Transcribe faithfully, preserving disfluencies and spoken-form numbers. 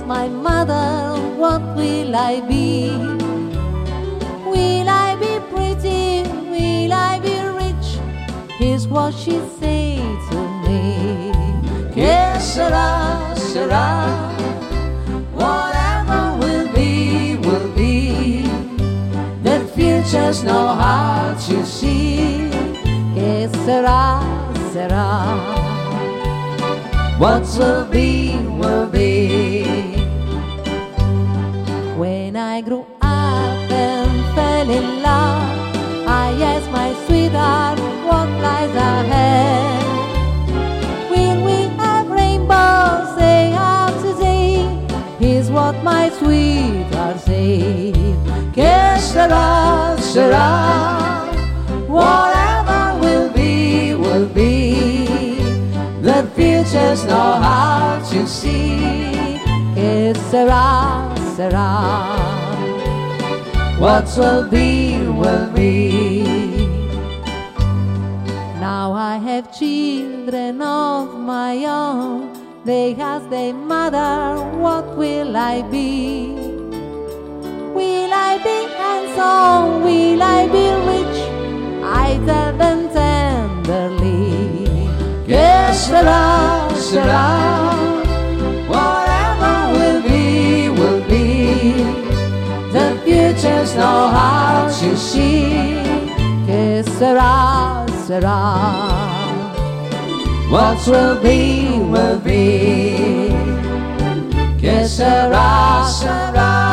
my mother, what will I be? Will I be pretty? Will I be rich? Here's what she said to me. Que sera, sera. Whatever will be, will be. The future's not hard to see. Que sera, sera. What will be, will be. When I grew up and fell in love, I asked my sweetheart what lies ahead. Will we have rainbows day after day? Here's what my sweetheart said. Que sera, sera. Whatever will be, will be. The future's not hard to see. Que sera, sera. What will be, will be. Now I have children of my own. They ask their mother, what will I be? Will I be handsome? Will I be rich? I tell them tenderly. Que sera, sera. Whatever will be, will be. The future's not hard to see. Que sera, sera. What will be, will be. Que sera, sera.